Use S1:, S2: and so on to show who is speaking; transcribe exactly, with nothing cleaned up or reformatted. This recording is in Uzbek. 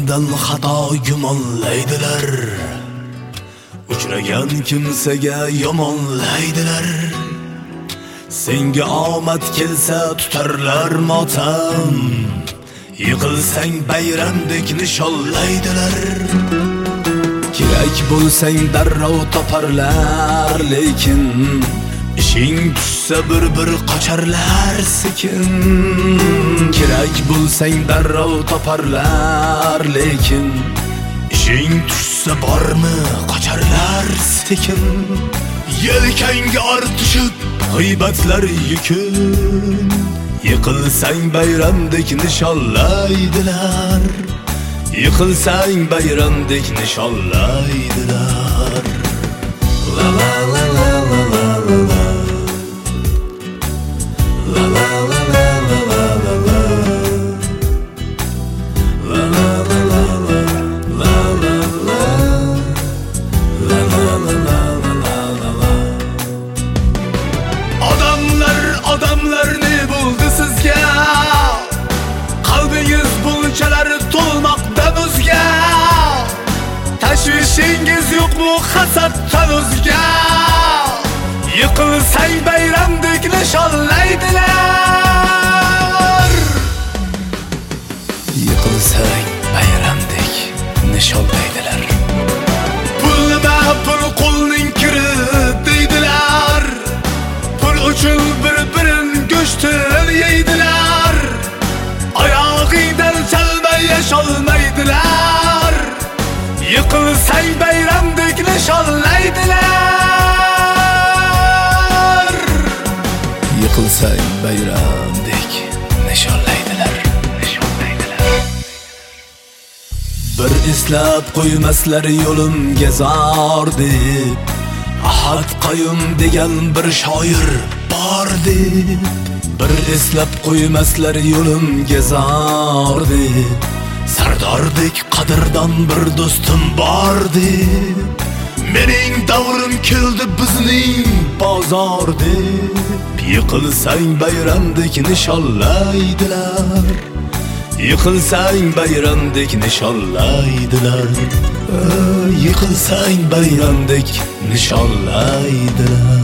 S1: sendan xato gumonlaydilar. Uchragan kimsaga yomonlaydilar. Senga omad kelsa tutarlar motam, yiqilsang bayramdek nishonlaydilar. Kerak bo'lsang darrov toparlar, lekin ishing tushsa bir-bir qocharlar sekin. Kerak bo'lsang darrov toparlar, lekin ishing tushsa bormi qocharlar sekin. Yelkangga ortishib g'iybatlar yukin, yiqilsang bayramdek nishonlaydilar. Yiqilsang bayramdek nishonlaydilar. La la la la la la la. La la la la la la la. La la la la la la la la. La la la la la la la. Odamlar, odamlar ne bo'ldi sizga? Qalbingiz bunchalar to'lmoqda bizga. Tashvishingiz yo'qmi hasaddan o'zga? Yiqilsang bayramdek nishonlaydilar. Yiqilsang bayramdek nishonlaydilar. Pulda pul qo'lning kiri deydilar. Pul uchun bir-birin go'shtin yeydilar. Oyog'idan chalmay yasholmaydilar. Yiqilsang bayramdek nishonlaydilar. Yiqilsang bayramdek nishonlaydilar. Bir eslab qo'ymaslar yo'limga zor deb, Ahad Qayum degan bir shoir bor deb. Bir eslab qo'ymaslar yo'limga zor deb, Sardordek qadrdon bir do'stim bor deb. Mening davrim keldi bizning bozor deb. Yiqilsang bayramdek nishonlaydilar. Yiqilsang bayramdek nishonlaydilar. Yiqilsang bayramdek nishonlaydilar.